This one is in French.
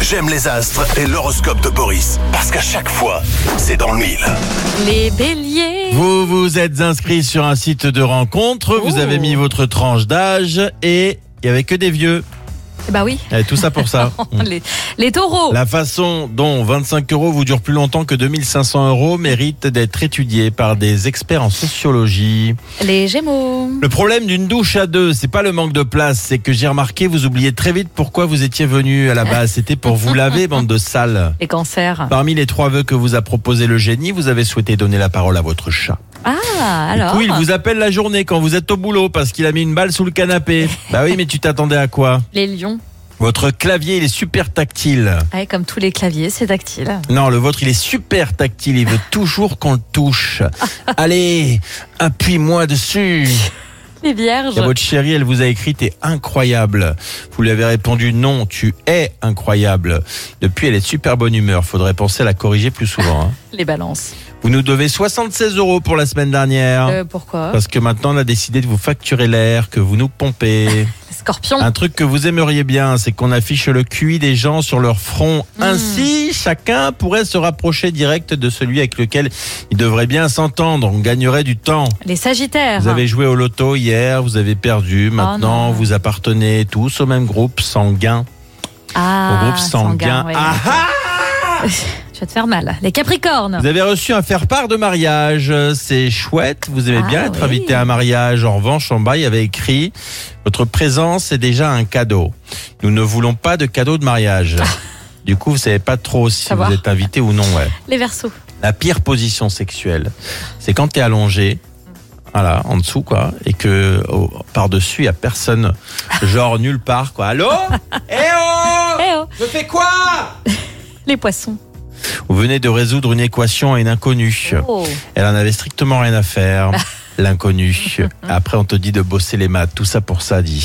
J'aime les astres et l'horoscope de Boris. Parce qu'à chaque fois, c'est dans le mille. Les béliers. Vous vous êtes inscrit sur un site de rencontre, vous avez mis votre tranche d'âge et il n'y avait que des vieux. Bah oui. Et tout ça pour ça. Les taureaux. La façon dont 25 € vous dure plus longtemps que 2500 € mérite d'être étudiée par des experts en sociologie. Les gémeaux. Le problème d'une douche à deux, c'est pas le manque de place, c'est que j'ai remarqué, vous oubliez très vite pourquoi vous étiez venu à la base. C'était pour vous laver, bande de sales. Les cancers. Parmi les 3 vœux que vous a proposé le génie, vous avez souhaité donner la parole à votre chat. Ah, alors. Du coup, il vous appelle la journée quand vous êtes au boulot parce qu'il a mis une balle sous le canapé. Bah oui, mais tu t'attendais à quoi? Les lions. Votre clavier, il est super tactile. Ouais, comme tous les claviers, c'est tactile. Non, le vôtre, il est super tactile. Il veut toujours qu'on le touche. Allez, appuie-moi dessus. Les vierges. Et votre chérie, elle vous a écrit « T'es incroyable ». Vous lui avez répondu « Non, tu es incroyable ». Depuis, elle est de super bonne humeur. Faudrait penser à la corriger plus souvent. Hein. Les balances. Vous nous devez 76 € pour la semaine dernière. Pourquoi? Parce que maintenant, on a décidé de vous facturer l'air que vous nous pompez. Les scorpions. Un truc que vous aimeriez bien, c'est qu'on affiche le QI des gens sur leur front. Ainsi, chacun pourrait se rapprocher direct de celui avec lequel il devrait bien s'entendre. On gagnerait du temps. Les sagittaires. Vous avez joué au loto hier, vous avez perdu. Maintenant, non. vous appartenez tous au même groupe sanguin. Ah, Au groupe sanguin. ouais. Ah ah! Tu vas te faire mal. Les capricornes. Vous avez reçu un faire-part de mariage. C'est chouette. Vous aimez bien être invité à un mariage. En revanche, en bas, il y avait écrit « Votre présence est déjà un cadeau. Nous ne voulons pas de cadeau de mariage. » Du coup, vous savez pas trop si vous êtes invité ou non. Ouais. Les verseaux. La pire position sexuelle, c'est quand tu es allongé, voilà, en dessous, quoi, et que par-dessus, il n'y a personne, genre nulle part, quoi. Allô? Eh oh! Eh oh. Je fais quoi? Les poissons. Vous venez de résoudre une équation à une inconnue. Oh. Elle en avait strictement rien à faire, l'inconnue. Après, on te dit de bosser les maths. Tout ça pour ça, dit.